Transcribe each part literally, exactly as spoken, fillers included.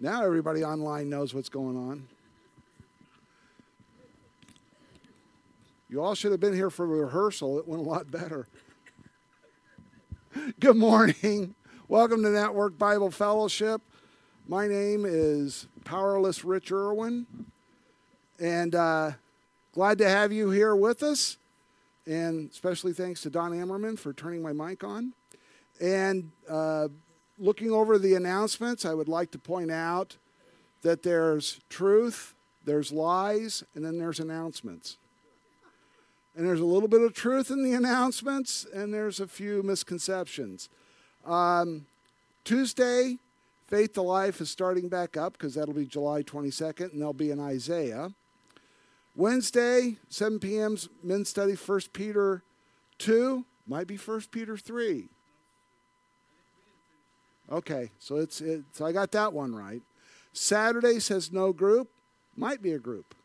Now everybody online knows what's going on. You all should have been here for rehearsal. It went a lot better. Good morning. Welcome to Network Bible Fellowship. My name is Powerless Rich Irwin, and uh, glad to have you here with us. And especially thanks to Don Ammerman for turning my mic on. And uh, looking over the announcements, I would like to point out that there's truth, there's lies, and then there's announcements. And there's a little bit of truth in the announcements, and there's a few misconceptions. Um, Tuesday, Faith to Life is starting back up because that'll be July twenty-second, and they'll be in Isaiah. Wednesday, seven p.m. men's study, First Peter two, might be First Peter three. Okay, so it's it, so I got that one right. Saturday says no group, might be a group.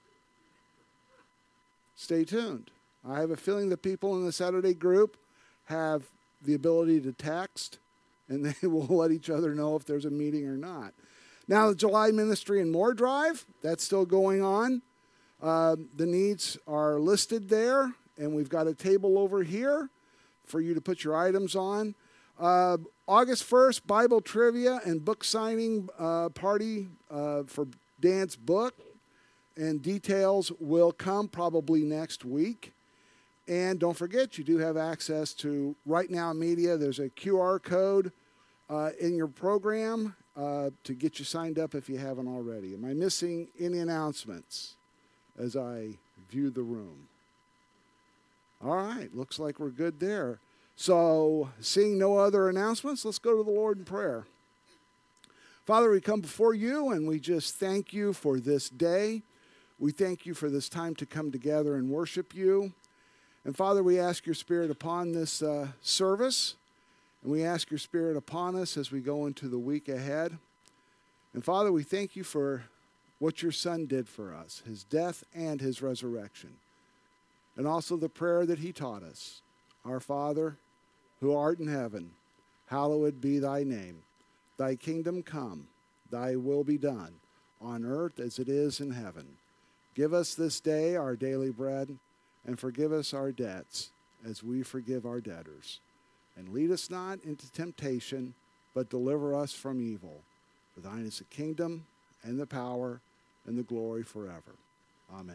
Stay tuned. I have a feeling that people in the Saturday group have the ability to text, and they will let each other know if there's a meeting or not. Now, the July Ministry and More Drive, that's still going on. Uh, the needs are listed there, and we've got a table over here for you to put your items on. Uh, August first, Bible trivia and book signing uh, party uh, for Dan's book, and details will come probably next week. And don't forget, you do have access to Right Now Media. There's a Q R code uh, in your program uh, to get you signed up if you haven't already. Am I missing any announcements as I view the room? All right, looks like we're good there. So, seeing no other announcements, let's go to the Lord in prayer. Father, we come before you and we just thank you for this day. We thank you for this time to come together and worship you. And Father, we ask your Spirit upon this uh, service, and we ask your Spirit upon us as we go into the week ahead. And Father, we thank you for what your Son did for us, his death and his resurrection. And also the prayer that he taught us. Our Father, who art in heaven, hallowed be thy name. Thy kingdom come, thy will be done, on earth as it is in heaven. Give us this day our daily bread, and forgive us our debts as we forgive our debtors. And lead us not into temptation, but deliver us from evil. For thine is the kingdom, and the power, and the glory forever. Amen.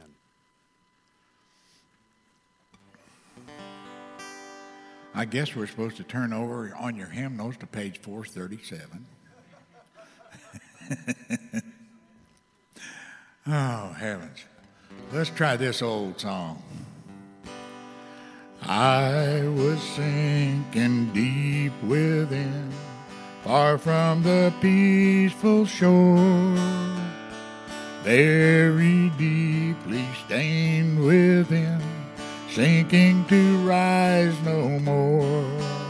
I guess we're supposed to turn over on your hymnals to page four thirty-seven. Oh, heavens. Let's try this old song. I was sinking deep within, far from the peaceful shore, very deeply stained within, sinking to rise no more.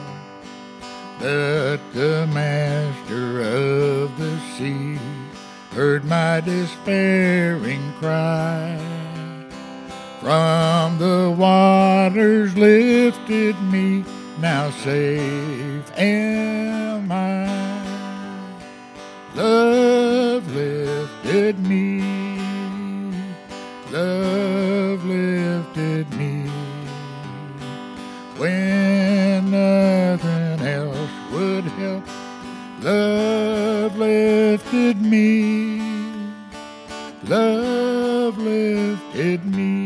But the master of the sea heard my despairing cry. From the waters lifted me, now safe am I. Love lifted me, love lifted me, when nothing else would help. Love lifted me, love lifted me,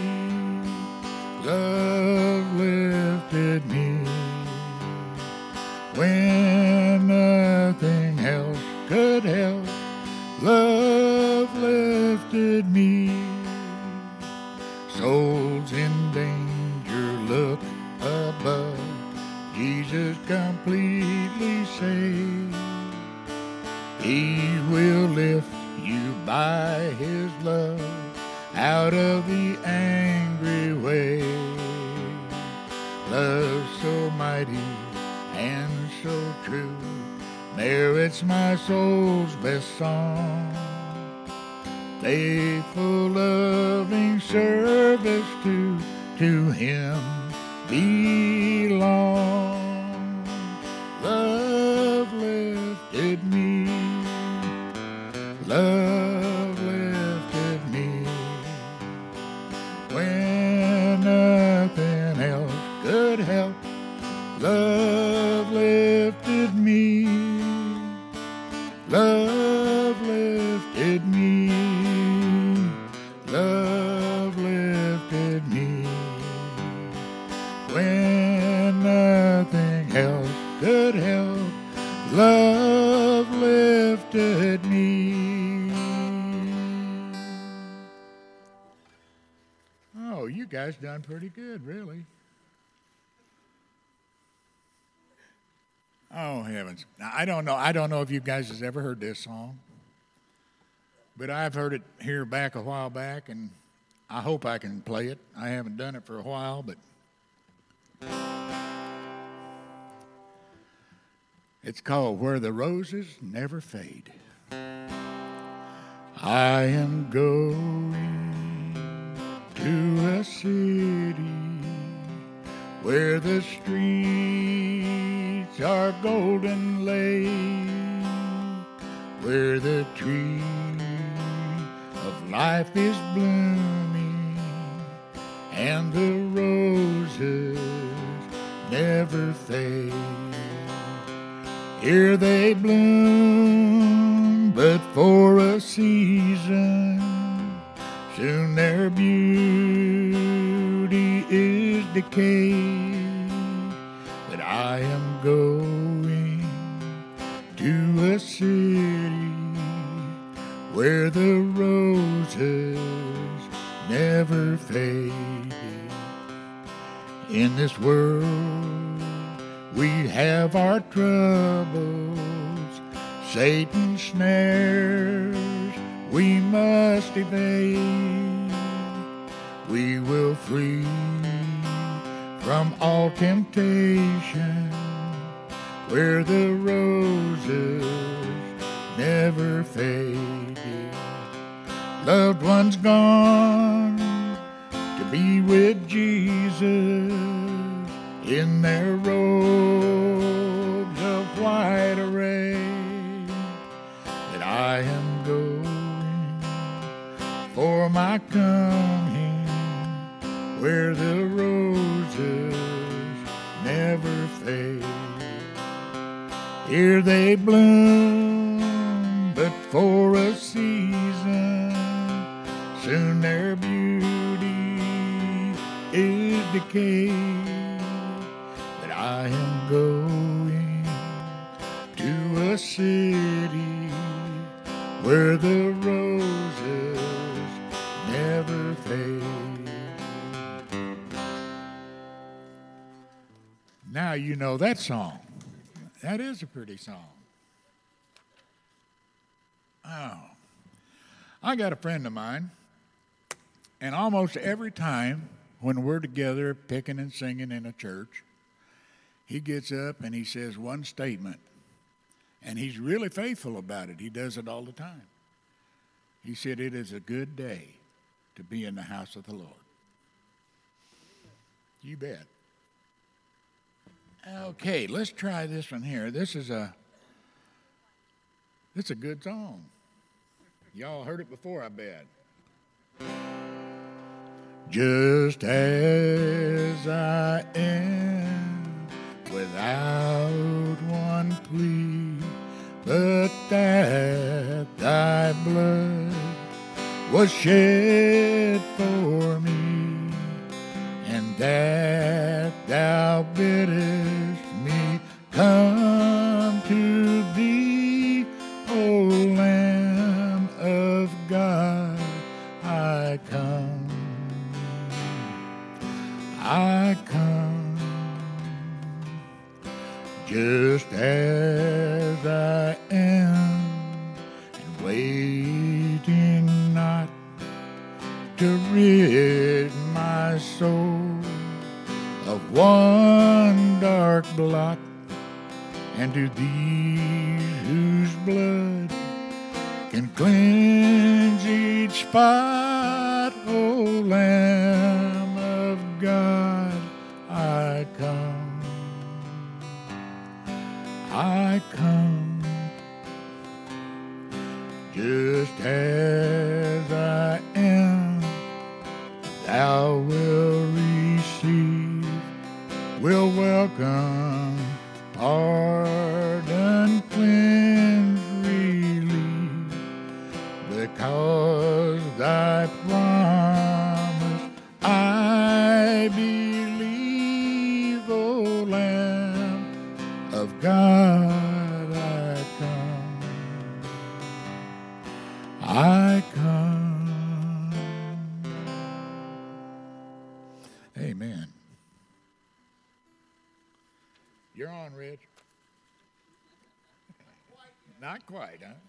love lifted me, when nothing else could help. Love lifted me. Souls in danger, look above, Jesus completely saved. He will lift you by his love out of the angry wave. Love so mighty and so true merits my soul's best song. Faithful, loving service to, to him belong. Love lifted me, help. Love lifted me. Love lifted me. Love lifted me. When nothing else could help, love lifted me. Oh, you guys done pretty good, really. Oh, heavens. Now, I don't know. I don't know if you guys has ever heard this song, but I've heard it here back a while back, and I hope I can play it. I haven't done it for a while, but it's called Where the Roses Never Fade. I am going to a city where the streets are golden laid, where the tree of life is blooming, and the roses never fade. Here they bloom, but for a season, soon their beauty is decayed. But I am going to a city where the roses never fade. In this world we have our troubles, Satan's snares we must evade. We will flee from all temptation where the roses never fade. Loved ones gone to be with Jesus in their robes of white array. That I am going for my coming where the roses never fade. Here they bloom, but for a season, soon their beauty is decayed. But I am going to a city where the roses never fade. Now you know that song. That is a pretty song. Oh. I got a friend of mine, and almost every time when we're together picking and singing in a church, he gets up and he says one statement, and he's really faithful about it. He does it all the time. He said, "It is a good day to be in the house of the Lord." You bet. Okay, let's try this one here. This is a, it's a good song. Y'all heard it before, I bet. Just as I am, without one plea, but that thy blood was shed for me, and that thou biddest me come to thee, O Lamb of God, I come, I come, just as I am, and waiting not to rid my soul of one dark blot, and to thee whose blood can cleanse each spot, O Lamb of God, I come, I come, just as I am, thou wilt receive, will welcome, pardon, cleanse, relief, because thy promise I believe, O Lamb of God, I come, I come. Amen. You're on, Rich. Not quite, huh?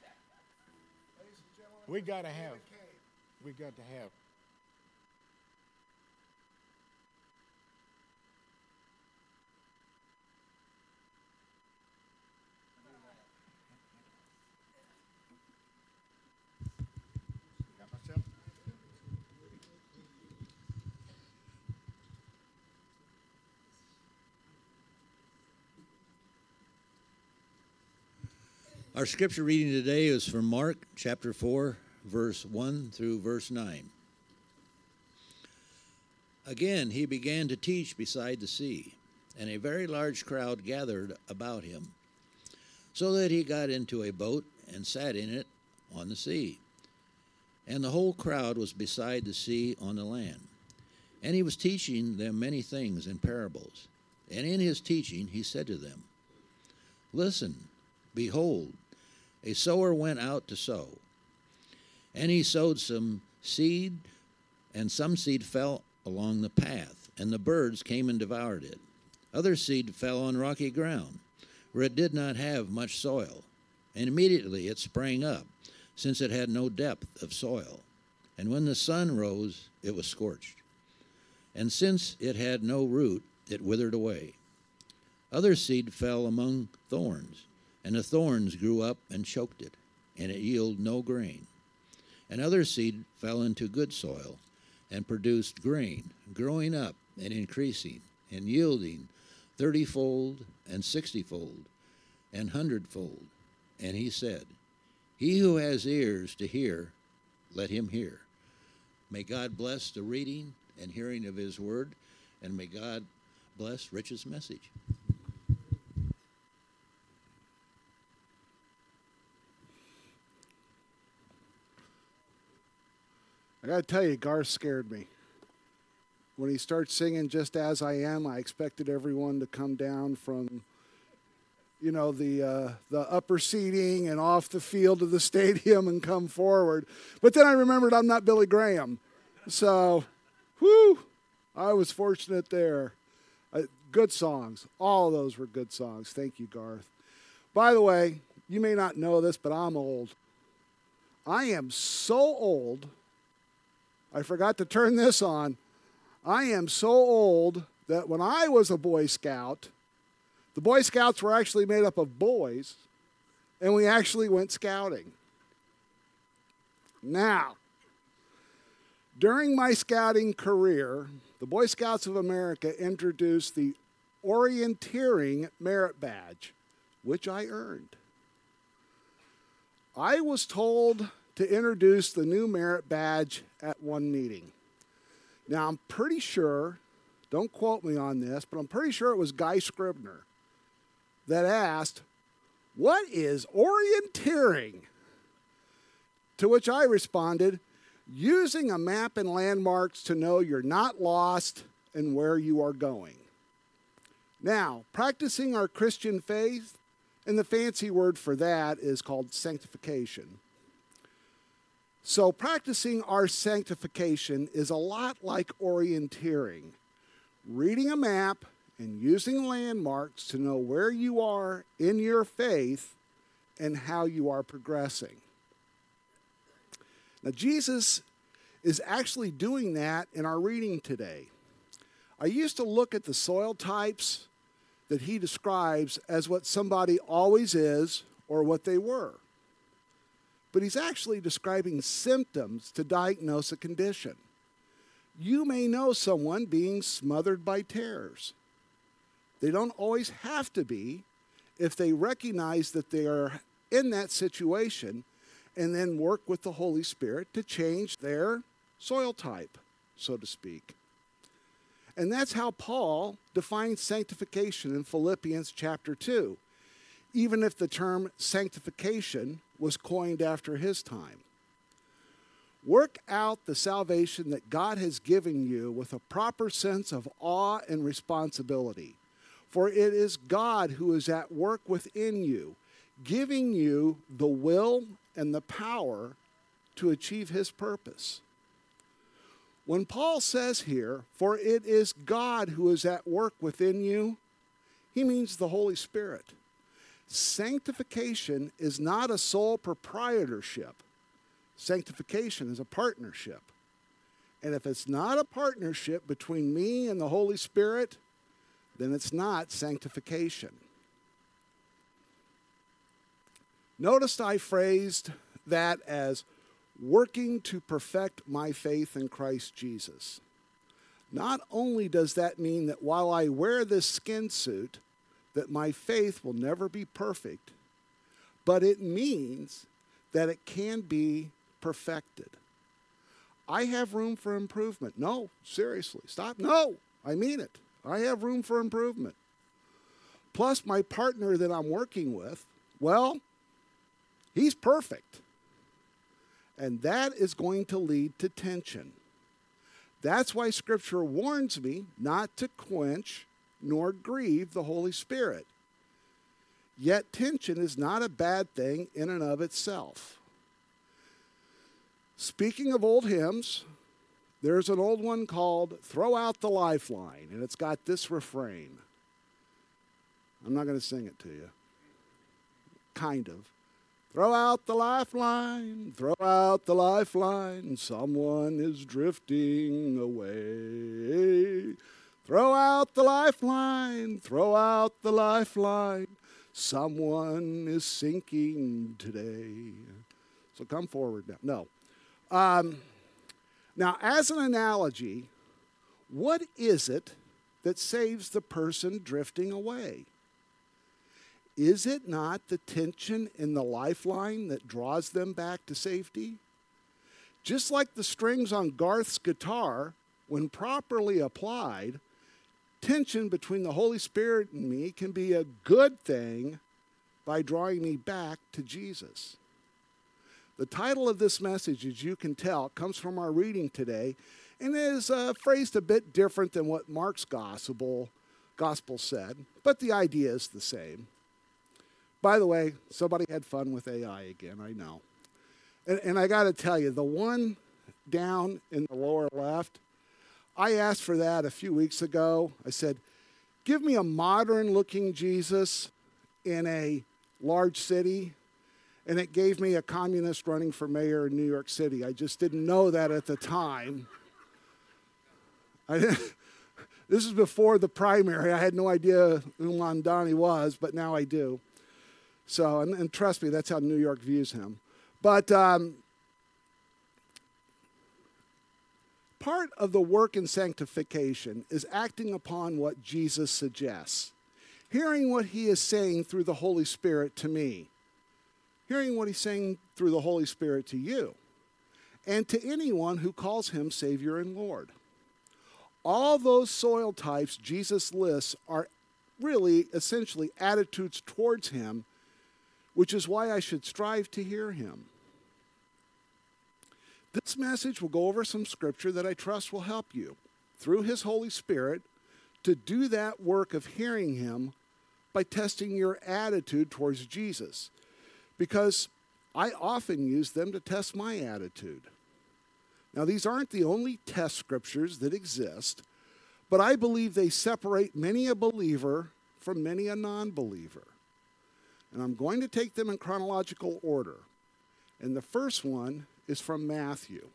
We got to have, we got to have. Got myself. Our scripture reading today is from Mark chapter four, verse one through verse nine. Again, he began to teach beside the sea, and a very large crowd gathered about him, so that he got into a boat and sat in it on the sea. And the whole crowd was beside the sea on the land. And he was teaching them many things in parables. And in his teaching he said to them, Listen, behold, a sower went out to sow. And he sowed some seed, and some seed fell along the path, and the birds came and devoured it. Other seed fell on rocky ground, where it did not have much soil. And immediately it sprang up, since it had no depth of soil. And when the sun rose, it was scorched. And since it had no root, it withered away. Other seed fell among thorns, and the thorns grew up and choked it, and it yielded no grain. And other seed fell into good soil, and produced grain, growing up and increasing, and yielding thirtyfold, and sixtyfold, and hundredfold. And he said, He who has ears to hear, let him hear. May God bless the reading and hearing of his word, and may God bless Rich's message. I got to tell you, Garth scared me. When he starts singing Just As I Am, I expected everyone to come down from, you know, the uh, the upper seating and off the field of the stadium and come forward. But then I remembered I'm not Billy Graham. So, whew, I was fortunate there. Uh, good songs. All of those were good songs. Thank you, Garth. By the way, you may not know this, but I'm old. I am so old. I forgot to turn this on. I am so old that when I was a Boy Scout, the Boy Scouts were actually made up of boys, and we actually went scouting. Now, during my scouting career, the Boy Scouts of America introduced the Orienteering Merit Badge, which I earned. I was told to introduce the new merit badge at one meeting. Now, I'm pretty sure, don't quote me on this, but I'm pretty sure it was Guy Scribner that asked, What is orienteering? To which I responded, using a map and landmarks to know you're not lost and where you are going. Now, practicing our Christian faith, and the fancy word for that is called sanctification. So practicing our sanctification is a lot like orienteering, reading a map and using landmarks to know where you are in your faith and how you are progressing. Now, Jesus is actually doing that in our reading today. I used to look at the soil types that he describes as what somebody always is or what they were. But he's actually describing symptoms to diagnose a condition. You may know someone being smothered by tares. They don't always have to be if they recognize that they are in that situation and then work with the Holy Spirit to change their soil type, so to speak. And that's how Paul defines sanctification in Philippians chapter two, even if the term sanctification was coined after his time. Work out the salvation that God has given you with a proper sense of awe and responsibility, for it is God who is at work within you, giving you the will and the power to achieve his purpose. When Paul says here, for it is God who is at work within you, he means the Holy Spirit. Sanctification is not a sole proprietorship. Sanctification is a partnership. And if it's not a partnership between me and the Holy Spirit, then it's not sanctification. Notice I phrased that as working to perfect my faith in Christ Jesus. Not only does that mean that while I wear this skin suit, that my faith will never be perfect, but it means that it can be perfected. I have room for improvement. No, seriously, stop. No, I mean it. I have room for improvement. Plus, my partner that I'm working with, well, he's perfect. And that is going to lead to tension. That's why Scripture warns me not to quench nor grieve the Holy Spirit. Yet tension is not a bad thing in and of itself. Speaking of old hymns, there's an old one called Throw Out the Lifeline, and it's got this refrain. I'm not going to sing it to you. Kind of. Throw out the lifeline, throw out the lifeline, someone is drifting away. Throw out the lifeline, throw out the lifeline, someone is sinking today. So come forward now. No. Um, now, as an analogy, what is it that saves the person drifting away? Is it not the tension in the lifeline that draws them back to safety? Just like the strings on Garth's guitar, when properly applied, tension between the Holy Spirit and me can be a good thing by drawing me back to Jesus. The title of this message, as you can tell, comes from our reading today and is uh, phrased a bit different than what Mark's gospel, gospel said, but the idea is the same. By the way, somebody had fun with A I again, I know. And, and I got to tell you, the one down in the lower left, I asked for that a few weeks ago. I said, give me a modern-looking Jesus in a large city. And it gave me a communist running for mayor in New York City. I just didn't know that at the time. I didn't, this is before the primary. I had no idea who Mamdani was, but now I do. So, and, and trust me, that's how New York views him. But um, part of the work in sanctification is acting upon what Jesus suggests, hearing what he is saying through the Holy Spirit to me, hearing what he's saying through the Holy Spirit to you, and to anyone who calls him Savior and Lord. All those soil types Jesus lists are really essentially attitudes towards him, which is why I should strive to hear him. This message will go over some scripture that I trust will help you, through his Holy Spirit, to do that work of hearing him by testing your attitude towards Jesus. Because I often use them to test my attitude. Now, these aren't the only test scriptures that exist, but I believe they separate many a believer from many a non-believer. And I'm going to take them in chronological order. And the first one is from Matthew.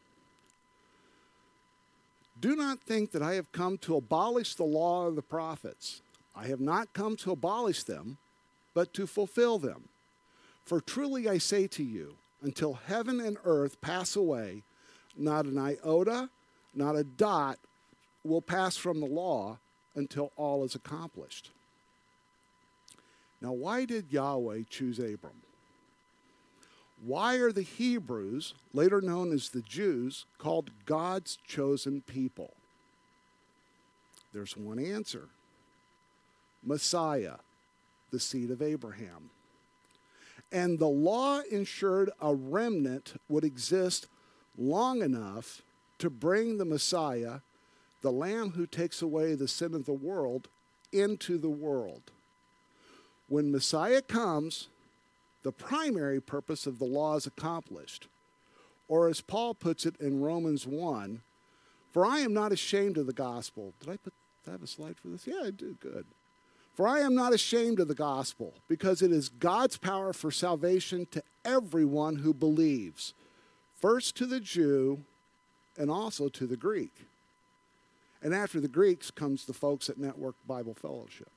Do not think that I have come to abolish the law of the prophets. I have not come to abolish them, but to fulfill them. For truly I say to you, until heaven and earth pass away, not an iota, not a dot will pass from the law until all is accomplished. Now, why did Yahweh choose Abram? Why are the Hebrews, later known as the Jews, called God's chosen people? There's one answer. Messiah, the seed of Abraham. And the law ensured a remnant would exist long enough to bring the Messiah, the Lamb who takes away the sin of the world, into the world. When Messiah comes, the primary purpose of the law is accomplished. Or as Paul puts it in Romans one, for I am not ashamed of the gospel. Did I put, did I have a slide for this? Yeah, I did, good. For I am not ashamed of the gospel, because it is God's power for salvation to everyone who believes, first to the Jew and also to the Greek. And after the Greeks comes the folks at Network Bible Fellowship.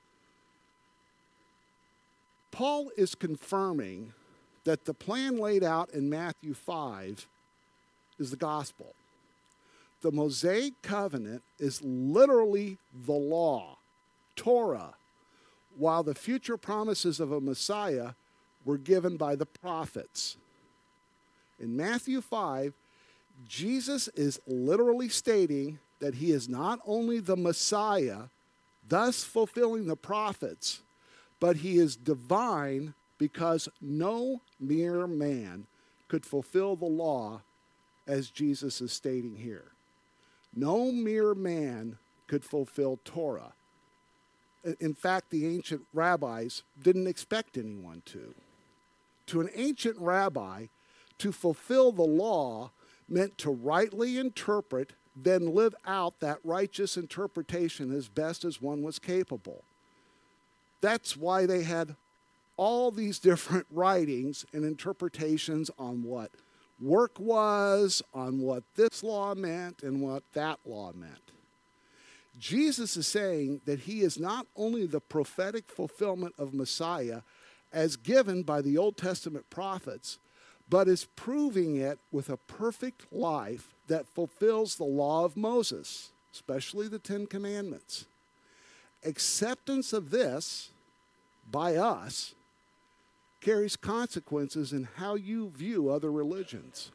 Paul is confirming that the plan laid out in Matthew five is the gospel. The Mosaic covenant is literally the law, Torah, while the future promises of a Messiah were given by the prophets. In Matthew five, Jesus is literally stating that he is not only the Messiah, thus fulfilling the prophets, but he is divine because no mere man could fulfill the law as Jesus is stating here. No mere man could fulfill Torah. In fact, the ancient rabbis didn't expect anyone to. To an ancient rabbi, to fulfill the law meant to rightly interpret, then live out that righteous interpretation as best as one was capable. That's why they had all these different writings and interpretations on what work was, on what this law meant, and what that law meant. Jesus is saying that he is not only the prophetic fulfillment of Messiah as given by the Old Testament prophets, but is proving it with a perfect life that fulfills the law of Moses, especially the Ten Commandments. Acceptance of this by us carries consequences in how you view other religions.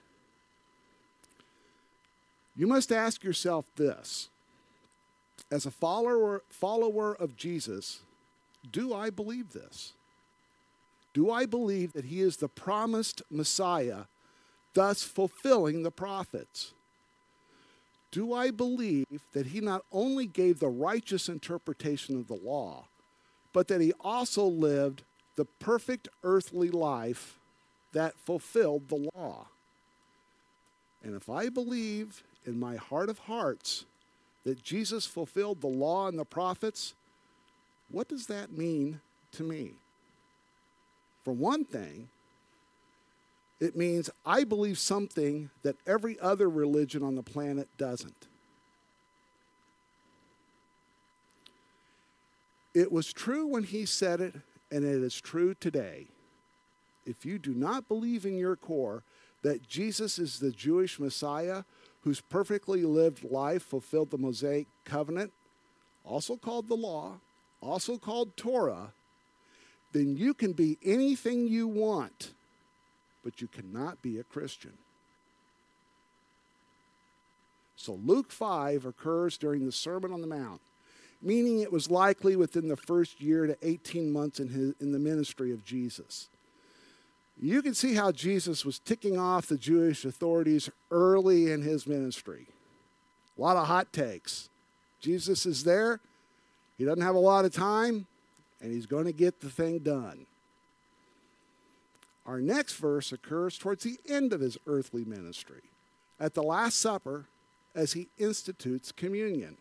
You must ask yourself this: as a follower, follower of Jesus, do I believe this? Do I believe that he is the promised Messiah, thus fulfilling the prophets? Do I believe that he not only gave the righteous interpretation of the law, but that he also lived the perfect earthly life that fulfilled the law? And if I believe in my heart of hearts that Jesus fulfilled the law and the prophets, what does that mean to me? For one thing, it means I believe something that every other religion on the planet doesn't. It was true when he said it, and it is true today. If you do not believe in your core that Jesus is the Jewish Messiah whose perfectly lived life fulfilled the Mosaic covenant, also called the law, also called Torah, then you can be anything you want, but you cannot be a Christian. So Luke five occurs during the Sermon on the Mount, meaning it was likely within the first year to eighteen months in, his, in the ministry of Jesus. You can see how Jesus was ticking off the Jewish authorities early in his ministry. A lot of hot takes. Jesus is there. He doesn't have a lot of time, and he's going to get the thing done. Our next verse occurs towards the end of his earthly ministry, at the Last Supper, as he institutes communion.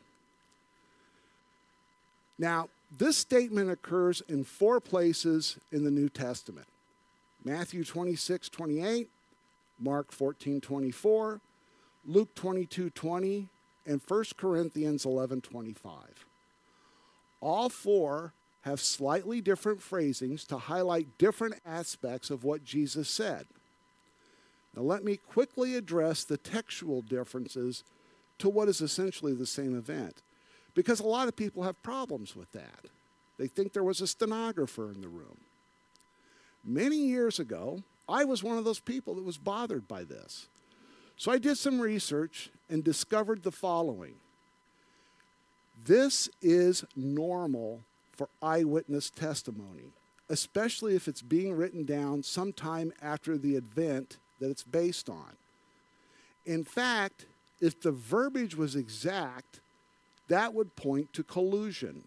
Now, this statement occurs in four places in the New Testament: Matthew twenty-six twenty-eight, Mark fourteen twenty-four, Luke twenty-two twenty, and First Corinthians eleven twenty-five. All four have slightly different phrasings to highlight different aspects of what Jesus said. Now let me quickly address the textual differences to what is essentially the same event, because a lot of people have problems with that. They think there was a stenographer in the room. Many years ago, I was one of those people that was bothered by this. So I did some research and discovered the following. This is normal for eyewitness testimony, especially if it's being written down sometime after the event that it's based on. In fact, if the verbiage was exact, that would point to collusion.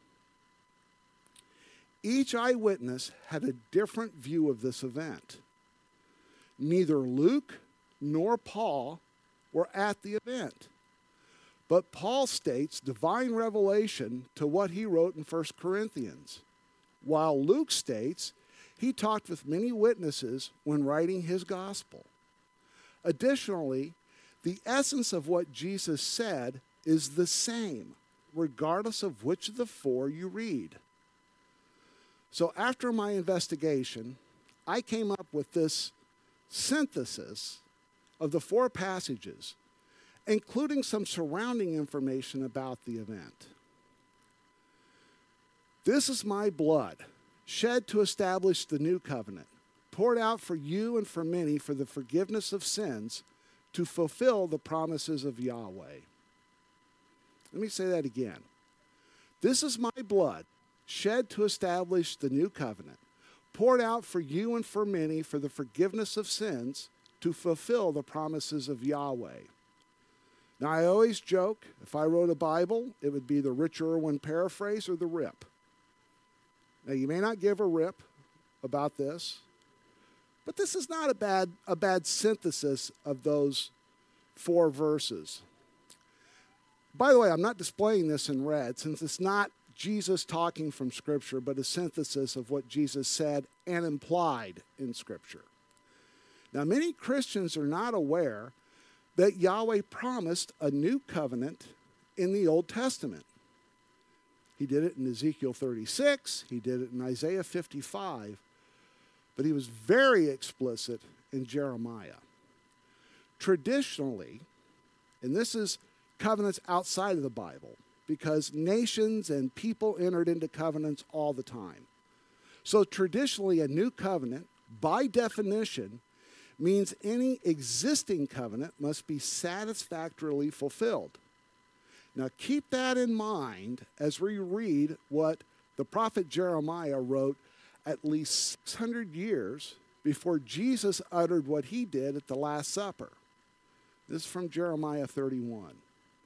Each eyewitness had a different view of this event. Neither Luke nor Paul were at the event. But Paul states divine revelation to what he wrote in First Corinthians, while Luke states he talked with many witnesses when writing his gospel. Additionally, the essence of what Jesus said is the same, regardless of which of the four you read. So after my investigation, I came up with this synthesis of the four passages, including some surrounding information about the event. This is my blood, shed to establish the new covenant, poured out for you and for many for the forgiveness of sins, to fulfill the promises of Yahweh. Let me say that again. This is my blood, shed to establish the new covenant, poured out for you and for many for the forgiveness of sins, to fulfill the promises of Yahweh. Now, I always joke, if I wrote a Bible, it would be the Rich Irwin paraphrase or the rip. Now, you may not give a rip about this, but this is not a bad, a bad synthesis of those four verses. By the way, I'm not displaying this in red, since it's not Jesus talking from Scripture, but a synthesis of what Jesus said and implied in Scripture. Now, many Christians are not aware that Yahweh promised a new covenant in the Old Testament. He did it in Ezekiel thirty-six, he did it in Isaiah fifty-five, but he was very explicit in Jeremiah. Traditionally, and this is covenants outside of the Bible, because nations and people entered into covenants all the time. So traditionally, a new covenant, by definition, means any existing covenant must be satisfactorily fulfilled. Now keep that in mind as we read what the prophet Jeremiah wrote at least six hundred years before Jesus uttered what he did at the Last Supper. This is from Jeremiah thirty-one.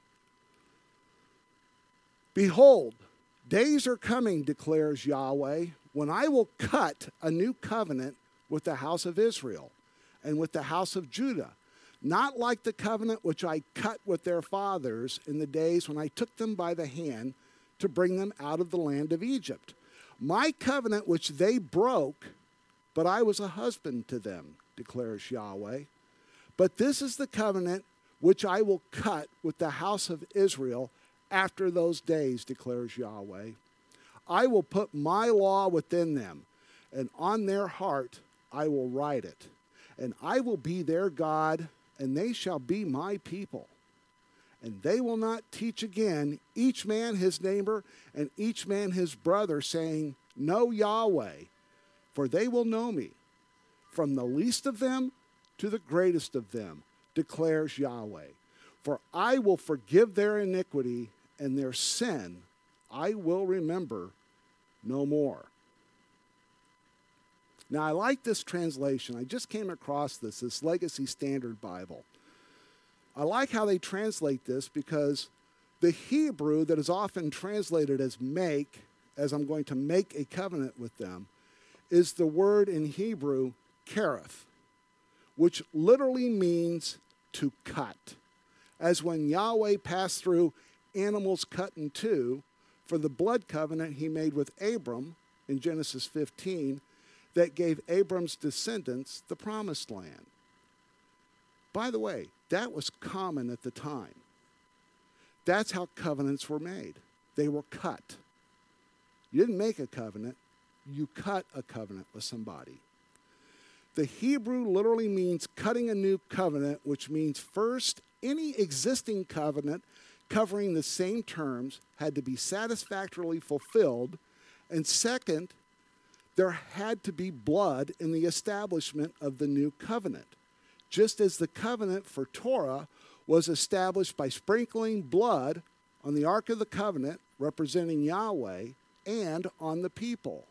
Behold, days are coming, declares Yahweh, when I will cut a new covenant with the house of Israel and with the house of Judah, not like the covenant which I cut with their fathers in the days when I took them by the hand to bring them out of the land of Egypt. My covenant which they broke, but I was a husband to them, declares Yahweh. But this is the covenant which I will cut with the house of Israel after those days, declares Yahweh. I will put my law within them, and on their heart I will write it. And I will be their God, and they shall be my people. And they will not teach again each man his neighbor and each man his brother, saying, Know Yahweh, for they will know me, from the least of them to the greatest of them, declares Yahweh. For I will forgive their iniquity, and their sin I will remember no more. Now, I like this translation. I just came across this, this Legacy Standard Bible. I like how they translate this because the Hebrew that is often translated as make, as I'm going to make a covenant with them, is the word in Hebrew, kereth, which literally means to cut. As when Yahweh passed through animals cut in two for the blood covenant he made with Abram in Genesis fifteen, that gave Abram's descendants the promised land. By the way, that was common at the time. That's how covenants were made. They were cut. You didn't make a covenant, you cut a covenant with somebody. The Hebrew literally means cutting a new covenant, which means first, any existing covenant covering the same terms had to be satisfactorily fulfilled, and second, there had to be blood in the establishment of the new covenant, just as the covenant for Torah was established by sprinkling blood on the Ark of the Covenant representing Yahweh, and on the people.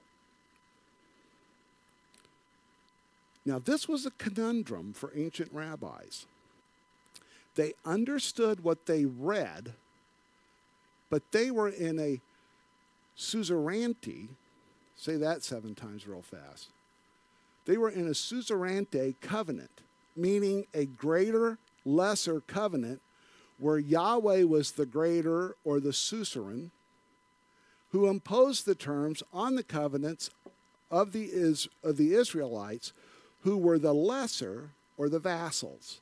Now, this was a conundrum for ancient rabbis. They understood what they read, but they were in a suzerainty. Say that seven times real fast. They were in a suzerainty covenant, meaning a greater, lesser covenant where Yahweh was the greater or the suzerain, who imposed the terms on the covenants of the, Is- of the Israelites, who were the lesser or the vassals.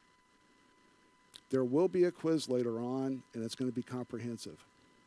There will be a quiz later on, and it's going to be comprehensive.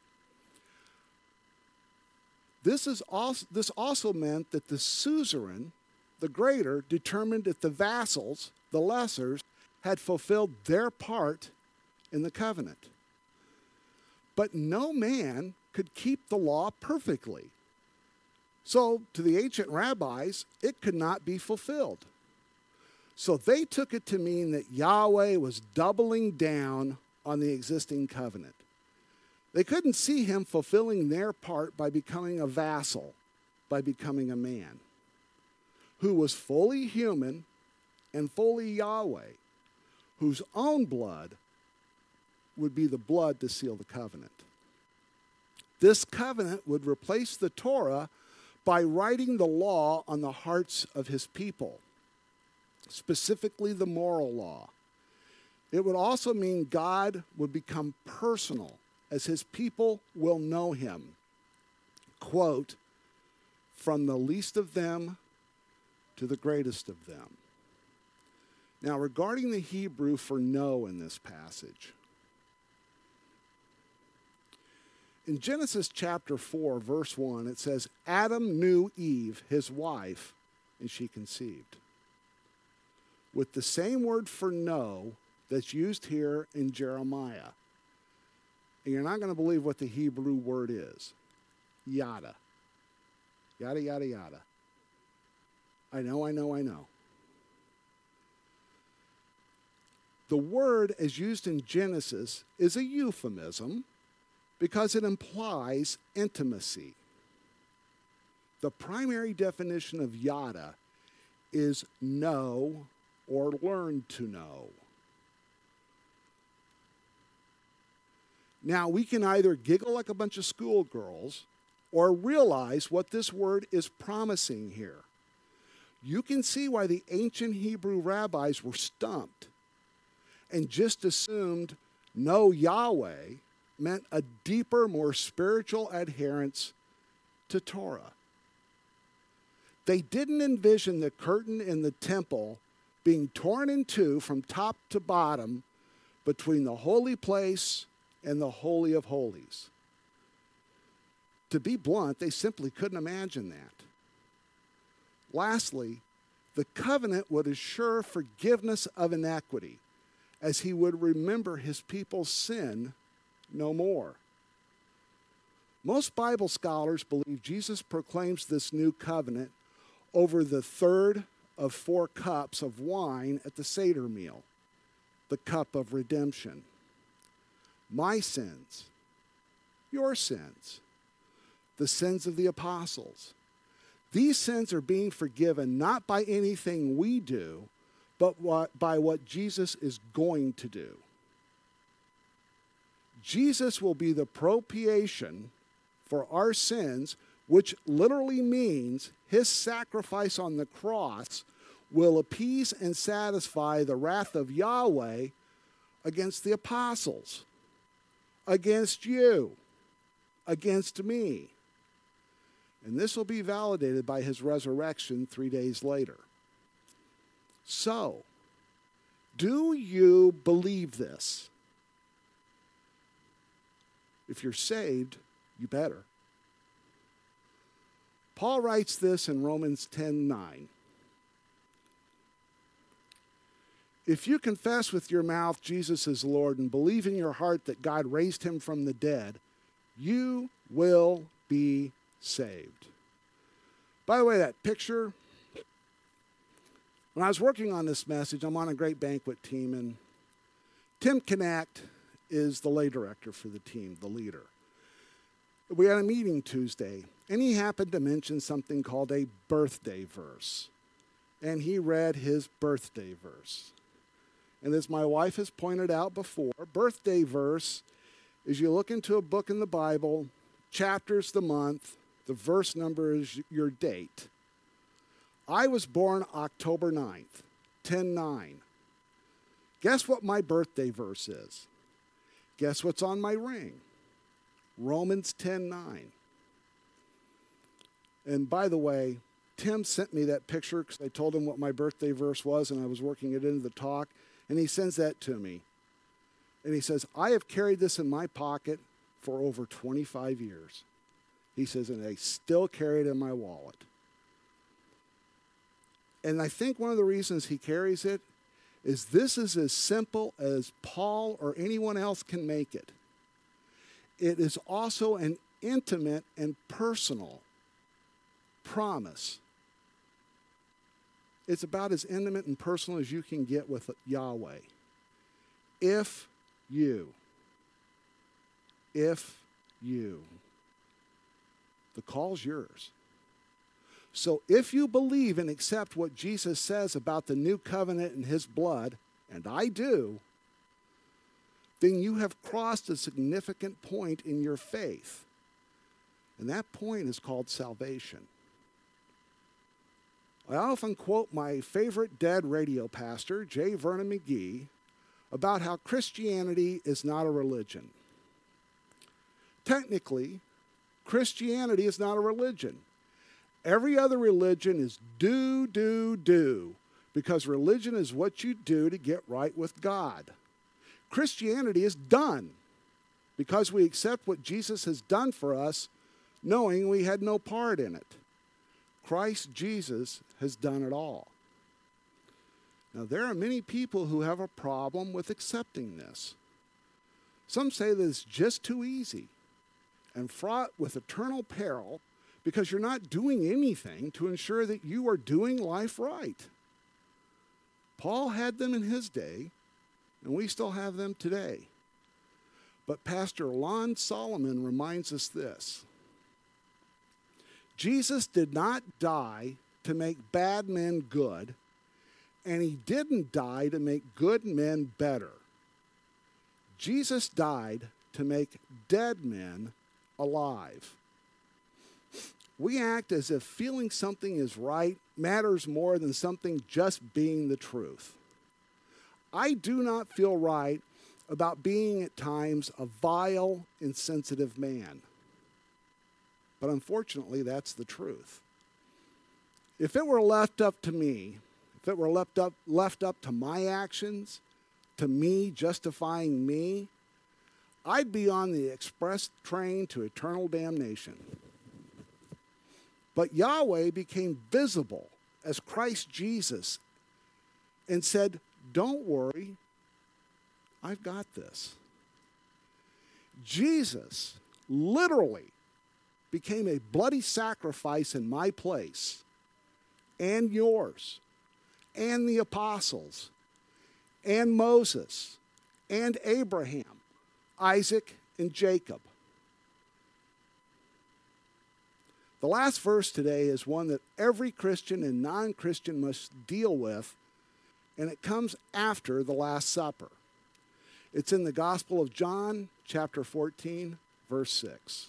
This, is also, this also meant that the suzerain, the greater, determined that the vassals, the lessers, had fulfilled their part in the covenant. But no man could keep the law perfectly. So, to the ancient rabbis, it could not be fulfilled. So they took it to mean that Yahweh was doubling down on the existing covenant. They couldn't see him fulfilling their part by becoming a vassal, by becoming a man, who was fully human and fully Yahweh, whose own blood would be the blood to seal the covenant. This covenant would replace the Torah by writing the law on the hearts of his people, specifically the moral law. It would also mean God would become personal, as his people will know him. Quote, from the least of them to the greatest of them. Now, regarding the Hebrew for know in this passage, in Genesis chapter four, verse one, it says, Adam knew Eve, his wife, and she conceived. With the same word for know that's used here in Jeremiah. And you're not going to believe what the Hebrew word is. Yada. Yada, yada, yada. I know, I know, I know. The word as used in Genesis is a euphemism because it implies intimacy. The primary definition of yada is know or learn to know. Now, we can either giggle like a bunch of schoolgirls or realize what this word is promising here. You can see why the ancient Hebrew rabbis were stumped and just assumed know Yahweh meant a deeper, more spiritual adherence to Torah. They didn't envision the curtain in the temple being torn in two from top to bottom between the holy place and the Holy of Holies. To be blunt, they simply couldn't imagine that. Lastly, the covenant would assure forgiveness of iniquity, as he would remember his people's sin no more. Most Bible scholars believe Jesus proclaims this new covenant over the third of four cups of wine at the Seder meal, the cup of redemption. My sins, your sins, the sins of the apostles. These sins are being forgiven not by anything we do, but what, by what Jesus is going to do. Jesus will be the propitiation for our sins, which literally means his sacrifice on the cross will appease and satisfy the wrath of Yahweh against the apostles, against you, against me. And this will be validated by his resurrection three days later. So, do you believe this? If you're saved, you better. Paul writes this in Romans ten nine. If you confess with your mouth Jesus is Lord and believe in your heart that God raised him from the dead, you will be saved. By the way, that picture, when I was working on this message, I'm on a great banquet team, and Tim Knacht is the lay director for the team, the leader. We had a meeting Tuesday, and he happened to mention something called a birthday verse. And he read his birthday verse. And as my wife has pointed out before, birthday verse is you look into a book in the Bible, chapter's the month, the verse number is your date. I was born October ninth, ten nine. Guess what my birthday verse is? Guess what's on my ring? Romans ten nine. And by the way, Tim sent me that picture because I told him what my birthday verse was and I was working it into the talk, and he sends that to me. And he says, I have carried this in my pocket for over twenty-five years. He says, and I still carry it in my wallet. And I think one of the reasons he carries it is this is as simple as Paul or anyone else can make it. It is also an intimate and personal promise. It's about as intimate and personal as you can get with Yahweh. If you, if you, the call's yours. So if you believe and accept what Jesus says about the new covenant and his blood, and I do, then you have crossed a significant point in your faith. And that point is called salvation. I often quote my favorite dead radio pastor, J. Vernon McGee, about how Christianity is not a religion. Technically, Christianity is not a religion. Every other religion is do, do, do, because religion is what you do to get right with God. Christianity is done because we accept what Jesus has done for us, knowing we had no part in it. Christ Jesus has done it all. Now, there are many people who have a problem with accepting this. Some say that it's just too easy and fraught with eternal peril because you're not doing anything to ensure that you are doing life right. Paul had them in his day, and we still have them today. But Pastor Lon Solomon reminds us this. Jesus did not die to make bad men good, and he didn't die to make good men better. Jesus died to make dead men alive. We act as if feeling something is right matters more than something just being the truth. I do not feel right about being at times a vile, insensitive man. But unfortunately, that's the truth. If it were left up to me, if it were left up, left up to my actions, to me justifying me, I'd be on the express train to eternal damnation. But Yahweh became visible as Christ Jesus and said, don't worry, I've got this. Jesus literally became a bloody sacrifice in my place and yours and the apostles and Moses and Abraham, Isaac and Jacob. The last verse today is one that every Christian and non-Christian must deal with, and it comes after the Last Supper. It's in the Gospel of John, chapter fourteen, verse six.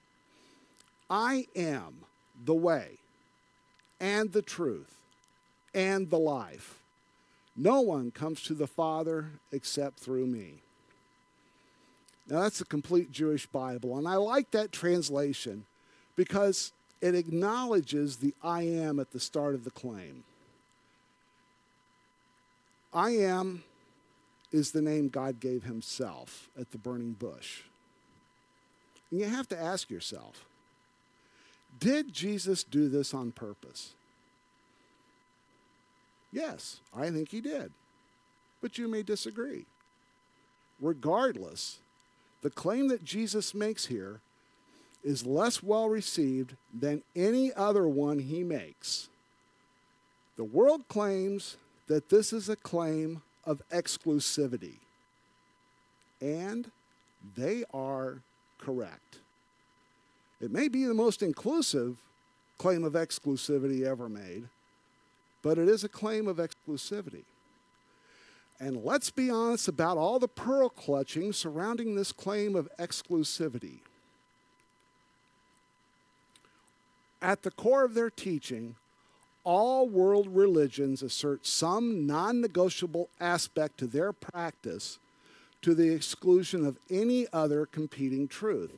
I am the way and the truth and the life. No one comes to the Father except through me. Now that's the complete Jewish Bible, and I like that translation because it acknowledges the I am at the start of the claim. I am is the name God gave himself at the burning bush. And you have to ask yourself, did Jesus do this on purpose? Yes, I think he did. But you may disagree. Regardless, the claim that Jesus makes here is less well received than any other one he makes. The world claims that this is a claim of exclusivity. and they are correct. It may be the most inclusive claim of exclusivity ever made, but it is a claim of exclusivity. And let's be honest about all the pearl clutching surrounding this claim of exclusivity. At the core of their teaching, all world religions assert some non-negotiable aspect to their practice to the exclusion of any other competing truth.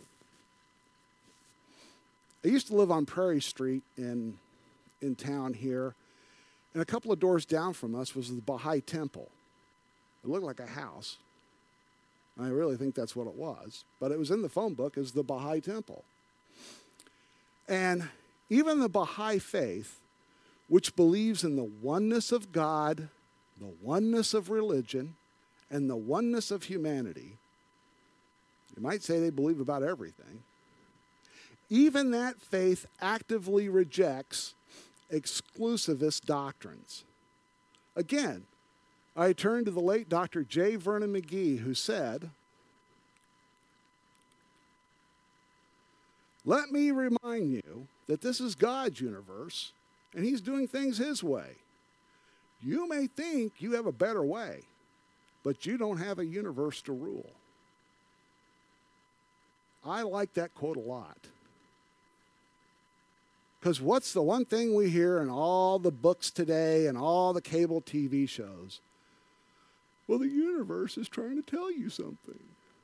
I used to live on Prairie Street in, in town here, and a couple of doors down from us was the Baha'i Temple. It looked like a house. I really think that's what it was, but it was in the phone book as the Baha'i Temple. And even the Baha'i faith, which believes in the oneness of God, the oneness of religion, and the oneness of humanity, you might say they believe about everything, even that faith actively rejects exclusivist doctrines. Again, I turn to the late Doctor J. Vernon McGee, who said, "Let me remind you that this is God's universe, and he's doing things his way. You may think you have a better way, but you don't have a universe to rule." I like that quote a lot. Because what's the one thing we hear in all the books today and all the cable T V shows? Well, the universe is trying to tell you something.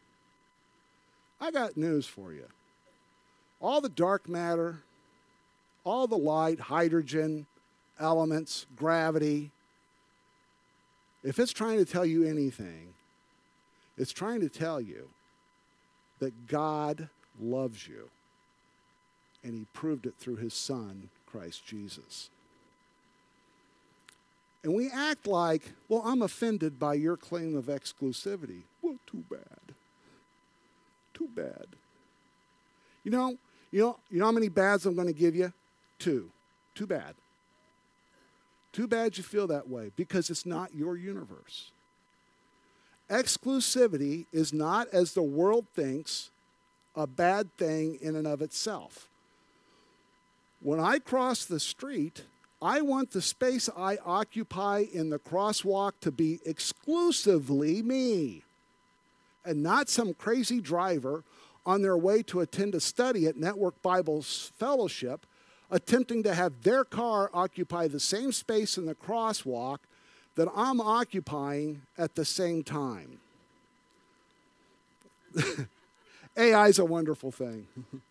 I got news for you. All the dark matter, all the light, hydrogen, elements, gravity, if it's trying to tell you anything, it's trying to tell you that God loves you. And he proved it through his son, Christ Jesus. And we act like, well, I'm offended by your claim of exclusivity. Well, too bad. Too bad. You know, you know, you know how many bads I'm going to give you? Two. Too bad. Too bad you feel that way, because it's not your universe. Exclusivity is not, as the world thinks, a bad thing in and of itself. When I cross the street, I want the space I occupy in the crosswalk to be exclusively me, and not some crazy driver on their way to attend a study at Network Bible Fellowship attempting to have their car occupy the same space in the crosswalk that I'm occupying at the same time. A I is a wonderful thing.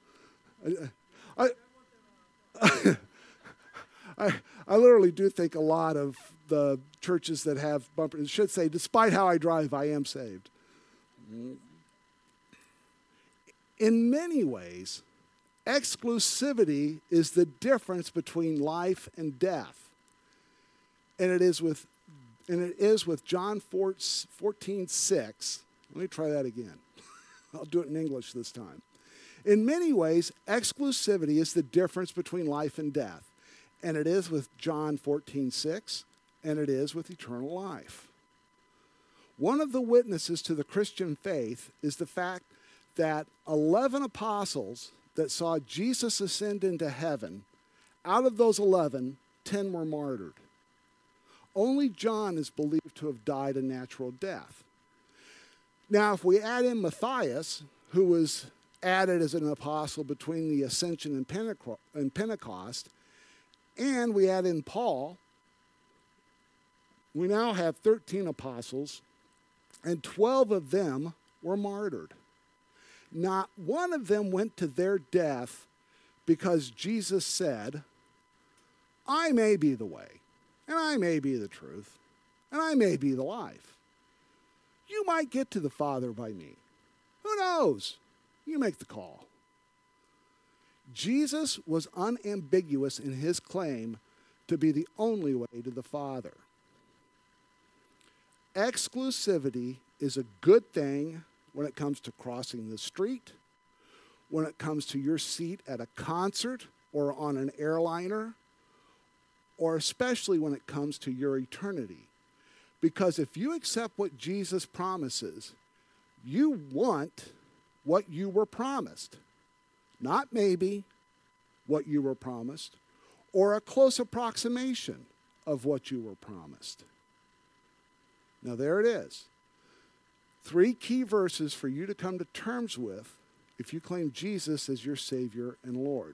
I, I, I, I literally do think a lot of the churches that have bumpers should say, despite how I drive, I am saved. In many ways, exclusivity is the difference between life and death. And it is with, and it is with John fourteen six. Let me try that again. I'll do it in English this time. In many ways, exclusivity is the difference between life and death. And it is with John fourteen six, and it is with eternal life. One of the witnesses to the Christian faith is the fact that eleven apostles that saw Jesus ascend into heaven, out of those eleven, ten were martyred. Only John is believed to have died a natural death. Now, if we add in Matthias, who was added as an apostle between the Ascension and Pentecost, and we add in Paul, we now have thirteen apostles, and twelve of them were martyred. Not one of them went to their death because Jesus said, I may be the way, and I may be the truth, and I may be the life. You might get to the Father by me. Who knows? You make the call. Jesus was unambiguous in his claim to be the only way to the Father. Exclusivity is a good thing when it comes to crossing the street, when it comes to your seat at a concert or on an airliner, or especially when it comes to your eternity. Because if you accept what Jesus promises, You want what you were promised. Not maybe what you were promised, or a close approximation of what you were promised. Now there it is. Three key verses for you to come to terms with if you claim Jesus as your Savior and Lord.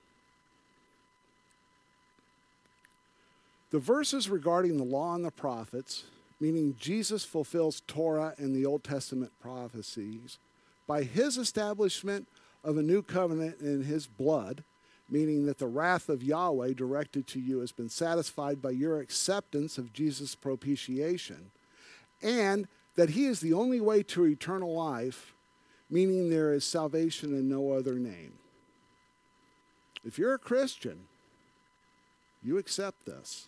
The verses regarding the law and the prophets, meaning Jesus fulfills Torah and the Old Testament prophecies by his establishment of a new covenant in his blood, meaning that the wrath of Yahweh directed to you has been satisfied by your acceptance of Jesus' propitiation, and that he is the only way to eternal life, meaning there is salvation in no other name. If you're a Christian, you accept this.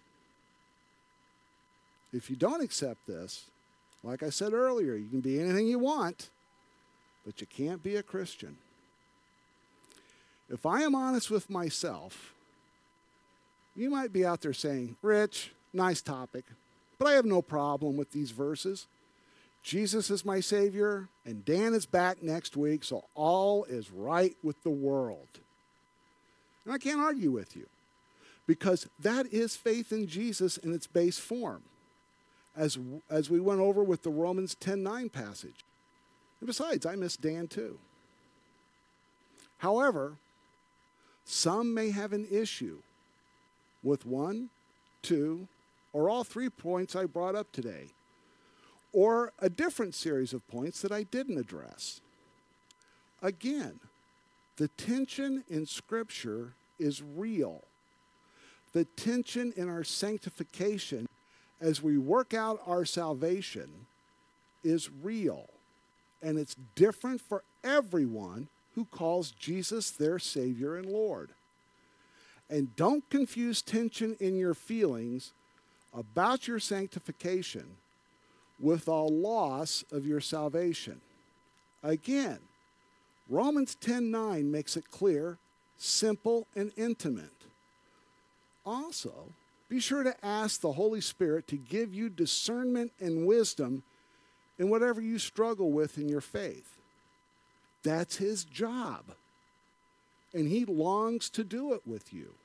If you don't accept this, like I said earlier, you can be anything you want, but you can't be a Christian. If I am honest with myself, you might be out there saying, Rich, nice topic, but I have no problem with these verses. Jesus is my Savior, and Dan is back next week, so all is right with the world. And I can't argue with you, because that is faith in Jesus in its base form, as, as we went over with the Romans ten nine passage. And besides, I miss Dan too. However, some may have an issue with one, two, or all three points I brought up today, or a different series of points that I didn't address. Again, the tension in Scripture is real. The tension in our sanctification as we work out our salvation is real. And it's different for everyone who calls Jesus their Savior and Lord. And don't confuse tension in your feelings about your sanctification with a loss of your salvation. Again, Romans ten nine makes it clear, simple, and intimate. Also, be sure to ask the Holy Spirit to give you discernment and wisdom in whatever you struggle with in your faith. That's his job, and he longs to do it with you.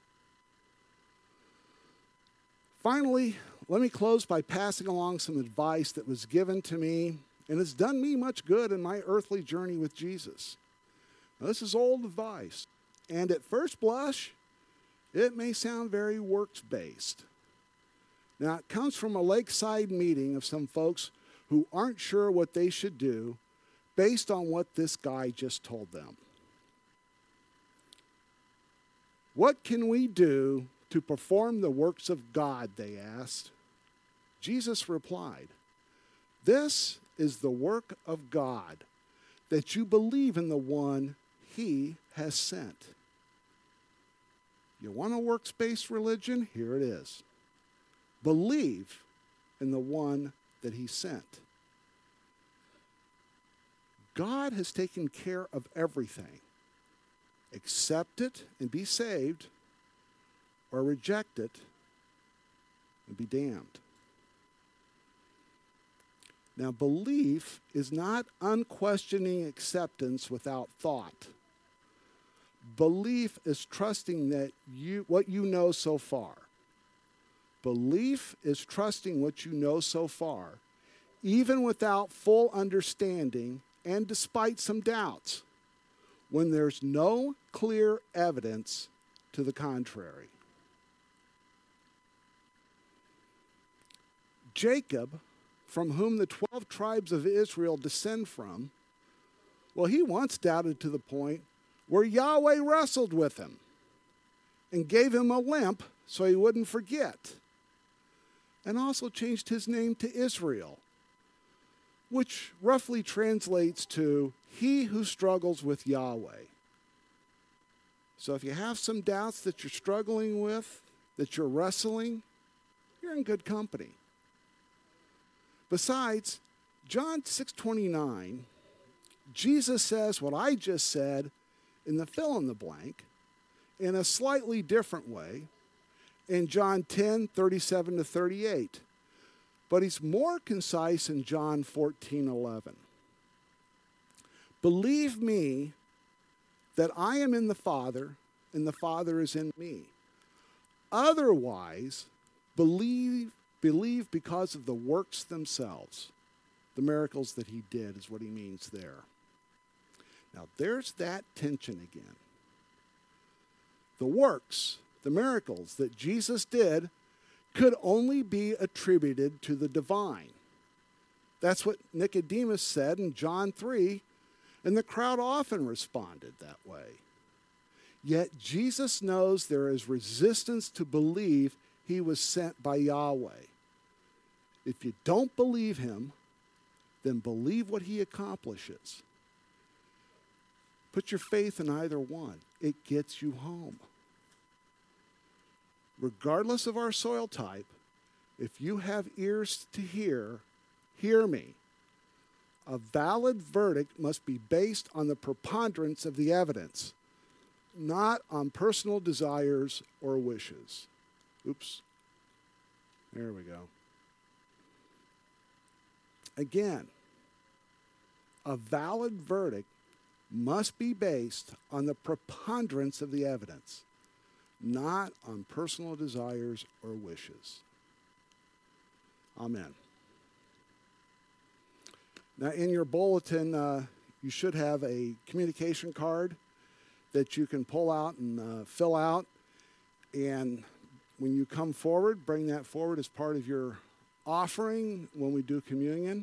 Finally, let me close by passing along some advice that was given to me, and it's done me much good in my earthly journey with Jesus. Now, this is old advice, and at first blush, it may sound very works-based. Now, it comes from a lakeside meeting of some folks who aren't sure what they should do based on what this guy just told them. What can we do to perform the works of God, they asked. Jesus replied, this is the work of God, that you believe in the one he has sent. You want a works-based religion? Here it is. Believe in the one that he sent. God has taken care of everything. Accept it and be saved, or reject it and be damned. Now, belief is not unquestioning acceptance without thought. Belief is trusting that you what you know so far. Belief is trusting what you know so far, even without full understanding and despite some doubts, when there's no clear evidence to the contrary. Jacob, from whom the twelve tribes of Israel descend from, well, he once doubted to the point where Yahweh wrestled with him and gave him a limp so he wouldn't forget, and also changed his name to Israel, which roughly translates to he who struggles with Yahweh. So if you have some doubts that you're struggling with, that you're wrestling, you're in good company. Besides, John six twenty-nine, Jesus says what I just said in the fill in the blank in a slightly different way in John ten thirty-seven to thirty-eight. But he's more concise in John fourteen eleven. Believe me that I am in the Father, and the Father is in me. Otherwise, believe, believe because of the works themselves. The miracles that he did is what he means there. Now, there's that tension again. The works, the miracles that Jesus did could only be attributed to the divine. That's what Nicodemus said in John three, and the crowd often responded that way. Yet Jesus knows there is resistance to believe he was sent by Yahweh. If you don't believe him, then believe what he accomplishes. Put your faith in either one. It gets you home. Regardless of our soil type, if you have ears to hear, hear me. A valid verdict must be based on the preponderance of the evidence, not on personal desires or wishes. Oops. There we go. Again, a valid verdict must be based on the preponderance of the evidence, not on personal desires or wishes. Amen. Now, in your bulletin, uh, you should have a communication card that you can pull out and uh, fill out. And when you come forward, bring that forward as part of your offering when we do communion.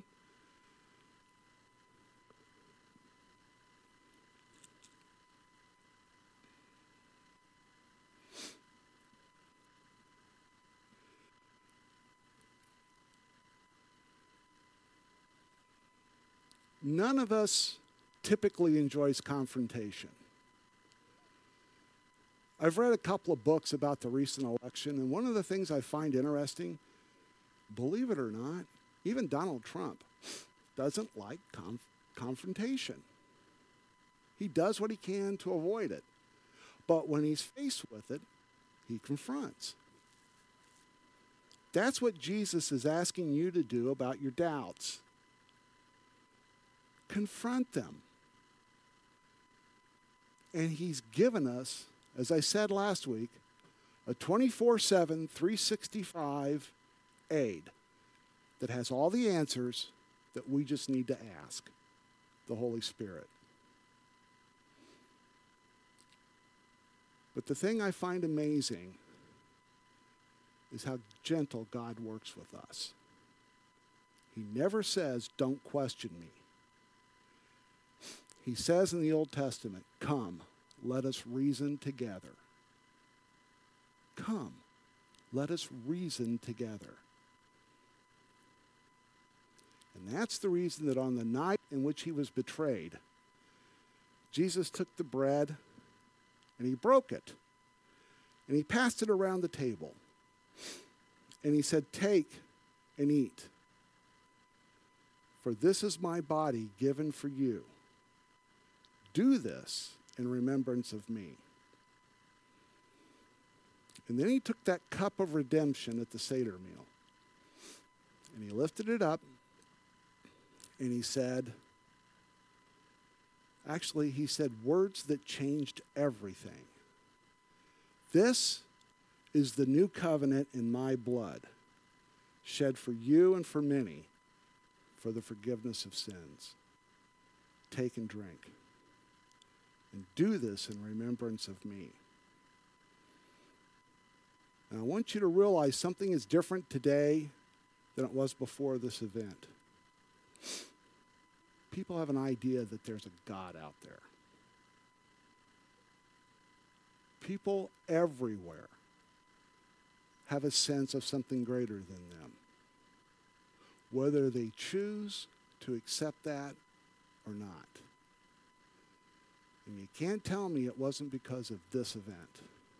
None of us typically enjoys confrontation. I've read a couple of books about the recent election, and one of the things I find interesting, believe it or not, even Donald Trump doesn't like conf- confrontation. He does what he can to avoid it. But when he's faced with it, he confronts. That's what Jesus is asking you to do about your doubts. Confront them. And he's given us, as I said last week, a twenty-four seven, three sixty-five aid that has all the answers that we just need to ask the Holy Spirit. But the thing I find amazing is how gentle God works with us. He never says, "Don't question me." He says in the Old Testament, "Come, let us reason together." Come, let us reason together. And that's the reason that on the night in which he was betrayed, Jesus took the bread and he broke it. And he passed it around the table. And he said, "Take and eat. For this is my body given for you. Do this in remembrance of me." And then he took that cup of redemption at the Seder meal. And he lifted it up. And he said, actually, he said words that changed everything. "This is the new covenant in my blood, shed for you and for many for the forgiveness of sins. Take and drink. And do this in remembrance of me." And I want you to realize something is different today than it was before this event. People have an idea that there's a God out there. People everywhere have a sense of something greater than them, whether they choose to accept that or not. And you can't tell me it wasn't because of this event.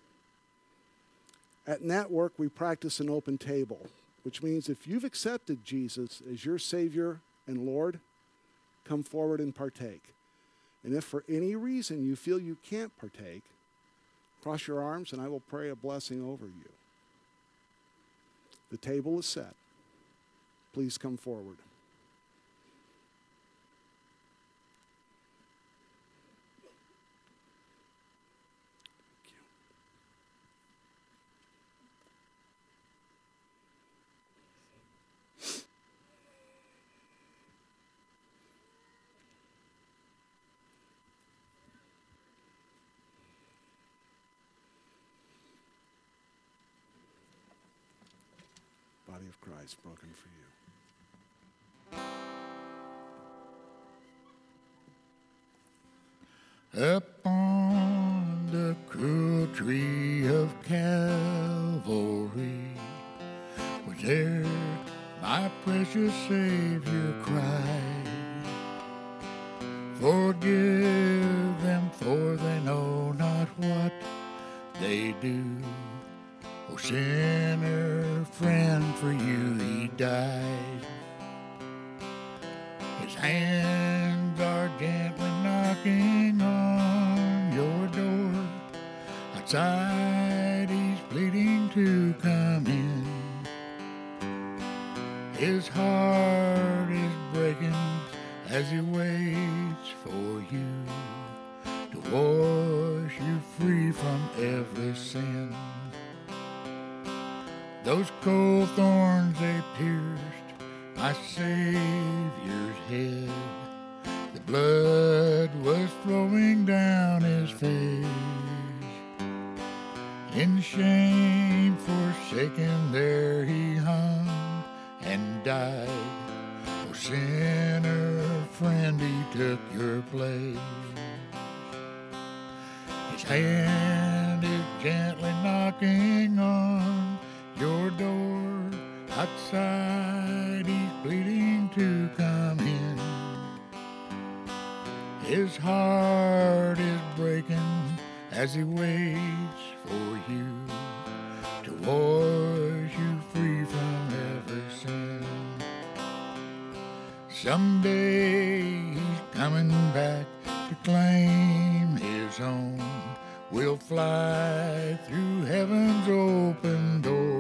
At Network, we practice an open table, which means if you've accepted Jesus as your Savior and Lord, come forward and partake. And if for any reason you feel you can't partake, cross your arms and I will pray a blessing over you. The table is set. Please come forward. body of Christ broken for you. Up on the cruel tree of Calvary was there my precious Savior cried, forgive them, for they know not what they do. Oh, sinner friend, for you he died. His hands are gently knocking on your door. Outside he's pleading to come in. His heart is breaking as he waits for you to wash you free from every sin. Those cold thorns, they pierced my Savior's head. The blood was flowing down his face. In shame forsaken, there he hung and died. Oh, sinner friend, he took your place. His hand is gently knocking on your door. Outside he's pleading to come in. His heart is breaking as he waits for you to wash you free from every sin. Someday he's coming back to claim his own. We'll fly through heaven's open door.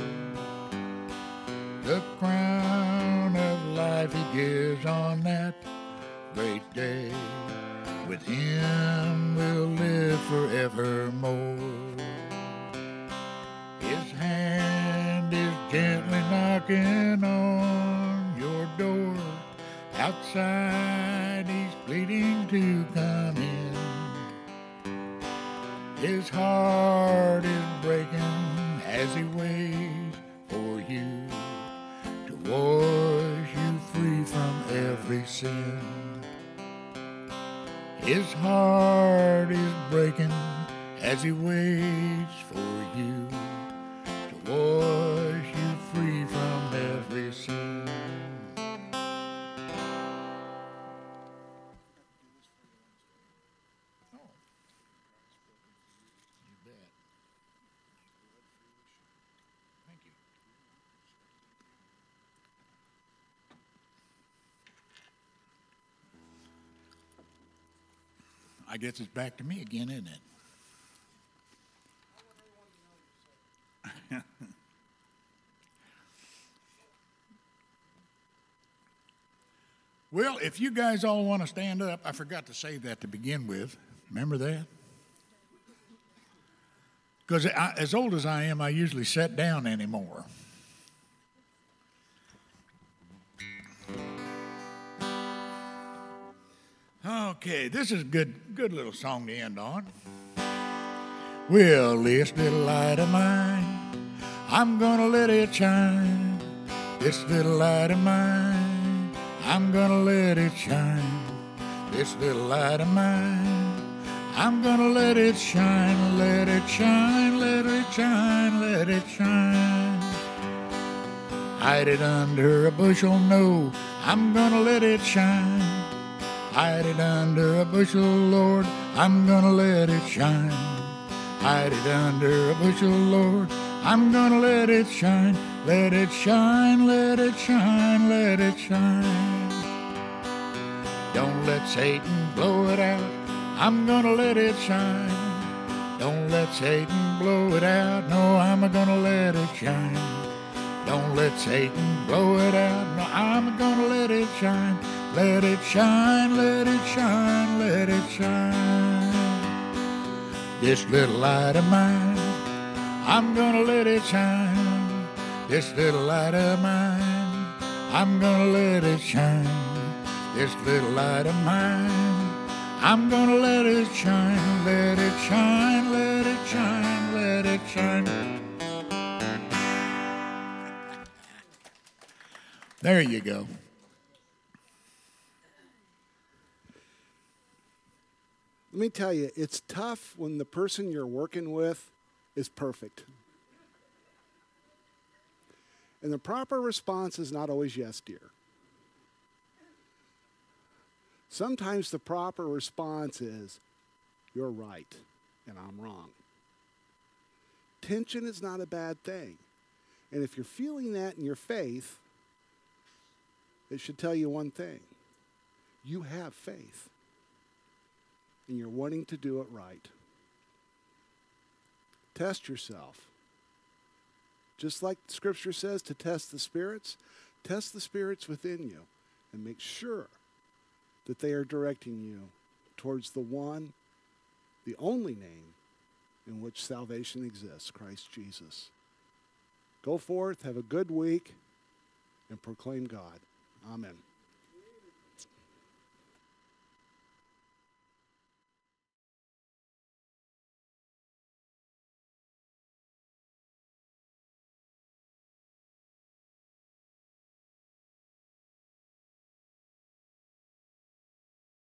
The crown of life he gives on that great day. With him we'll live forevermore. His hand is gently knocking on your door. Outside he's pleading to come in. His heart is breaking as he waits for you to wash you free from every sin. His heart is breaking as he waits for you to wash you free from every sin. I guess it's back to me again, isn't it? Well, if you guys all want to stand up, I forgot to say that to begin with. Remember that? Because as old as I am, I usually sit down anymore. Okay, this is a good, good little song to end on. Well, this little light of mine, I'm gonna let it shine. This little light of mine, I'm gonna let it shine. This little light of mine, I'm gonna let it shine, let it shine, let it shine, let it shine. Hide it under a bushel, no, I'm gonna let it shine. Hide it under a bushel, Lord, I'm gonna let it shine. Hide it under a bushel, Lord, I'm gonna let it shine. Let it shine, let it shine, let it shine. Don't let Satan blow it out, I'm gonna let it shine. Don't let Satan blow it out, no, I'm gonna let it shine. Don't let Satan blow it out, no, I'm gonna let it shine. Let it shine, let it shine, let it shine. This little light of mine, I'm gonna let it shine. This little light of mine, I'm gonna let it shine. This little light of mine, I'm gonna let it shine. Let it shine, let it shine, let it shine. There you go. Let me tell you, it's tough when the person you're working with is perfect. And the proper response is not always yes, dear. Sometimes the proper response is, you're right, and I'm wrong. Tension is not a bad thing. And if you're feeling that in your faith, it should tell you one thing. You have faith. And you're wanting to do it right. Test yourself. Just like Scripture says to test the spirits, test the spirits within you and make sure that they are directing you towards the one, the only name in which salvation exists, Christ Jesus. Go forth, have a good week, and proclaim God. Amen.